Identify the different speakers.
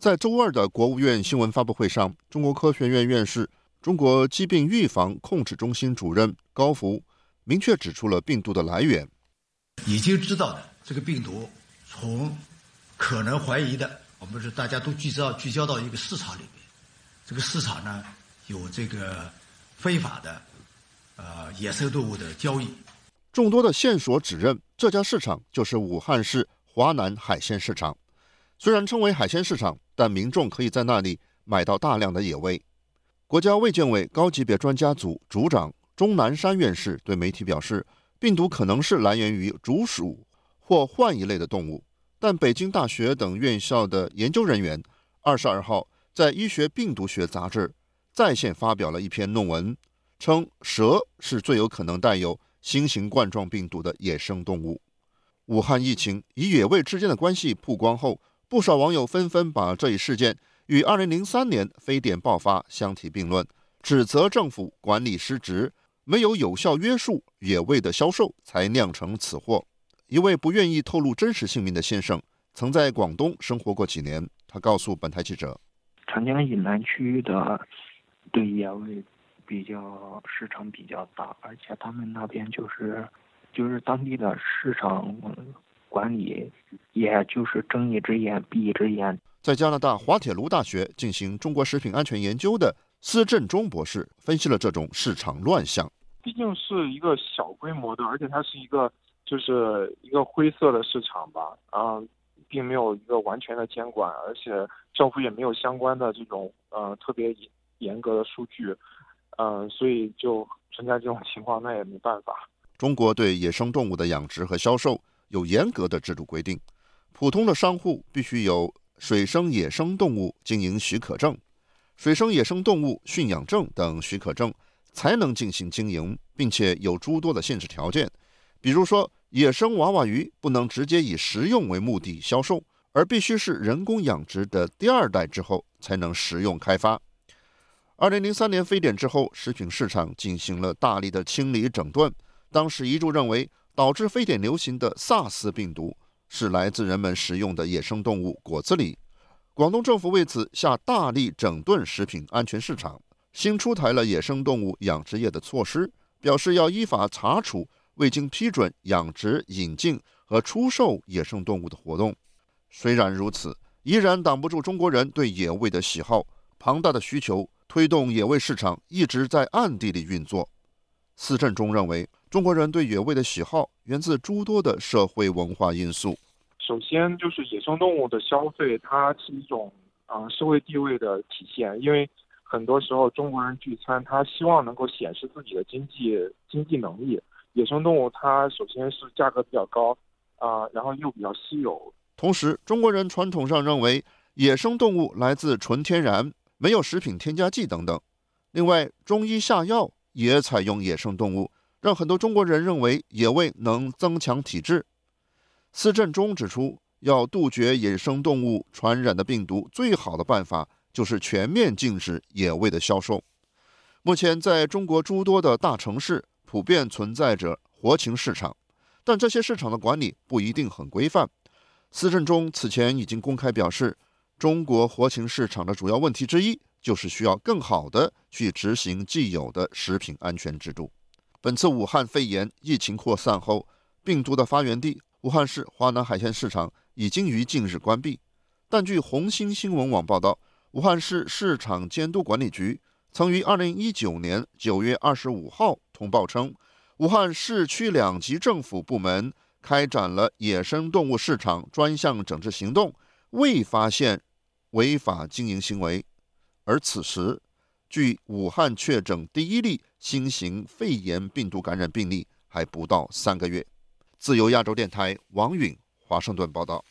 Speaker 1: 在周二的国务院新闻发布会上，中国科学院院士、中国疾病预防控制中心主任高福明确指出了病毒的来源。
Speaker 2: 已经知道的这个病毒，从可能怀疑的，我们是大家都聚焦到一个市场里面，这个市场呢有这个非法的野生动物的交易。
Speaker 1: 众多的线索指认，这家市场就是武汉市华南海鲜市场。虽然称为海鲜市场，但民众可以在那里买到大量的野味。国家卫健委高级别专家组组长钟南山院士对媒体表示，病毒可能是来源于竹鼠或獾一类的动物，但北京大学等院校的研究人员22号在《医学病毒学》杂志在线发表了一篇论文，称蛇是最有可能带有新型冠状病毒的野生动物。武汉疫情与野味之间的关系曝光后，不少网友纷纷把这一事件与2003年非典爆发相提并论，指责政府管理失职，没有有效约束野味的销售，才酿成此祸。一位不愿意透露真实姓名的先生，曾在广东生活过几年，他告诉本台记者，
Speaker 3: 长江以南区域的对野味市场比较大，而且他们那边就是当地的市场管理，也就是睁一只眼闭一只眼。
Speaker 1: 在加拿大滑铁卢大学进行中国食品安全研究的司振中博士分析了这种市场乱象。
Speaker 4: 毕竟是一个小规模的，而且它是一个灰色的市场吧，并没有一个完全的监管，而且政府也没有相关的这种特别严格的数据，所以就存在这种情况，那也没办法。
Speaker 1: 中国对野生动物的养殖和销售有严格的制度规定，普通的商户必须有水生野生动物经营许可证、水生野生动物驯养证等许可证，才能进行经营，并且有诸多的限制条件。比如说，野生娃娃鱼不能直接以食用为目的销售，而必须是人工养殖的第2代之后才能食用开发。2003年非典之后，食品市场进行了大力的清理整顿，当时一度认为导致非典流行的萨斯病毒是来自人们食用的野生动物果子狸。广东政府为此下大力整顿食品安全市场，新出台了野生动物养殖业的措施，表示要依法查处未经批准养殖、引进和出售野生动物的活动。虽然如此，依然挡不住中国人对野味的喜好，庞大的需求推动野味市场一直在暗地里运作。司振中认为，中国人对野味的喜好源自诸多的社会文化因素。
Speaker 4: 首先就是野生动物的消费，它是一种社会地位的体现，因为很多时候中国人聚餐，他希望能够显示自己的经济能力。野生动物它首先是价格比较高然后又比较稀有。
Speaker 1: 同时，中国人传统上认为野生动物来自纯天然，没有食品添加剂等等。另外，中医下药也采用野生动物，让很多中国人认为野味能增强体质。司振中指出，要杜绝野生动物传染的病毒，最好的办法就是全面禁止野味的销售。目前，在中国诸多的大城市普遍存在着活禽市场，但这些市场的管理不一定很规范。司振中此前已经公开表示，中国活禽市场的主要问题之一就是需要更好的去执行既有的食品安全制度。本次武汉肺炎疫情扩散后，病毒的发源地武汉市华南海鲜市场已经于近日关闭，但据红星新闻网报道，武汉市市场监督管理局曾于2019年9月25号通报称，武汉市区2级政府部门开展了野生动物市场专项整治行动，未发现违法经营行为。而此时，距武汉确诊第1例新型肺炎病毒感染病例还不到3个月。自由亚洲电台王允华盛顿报道。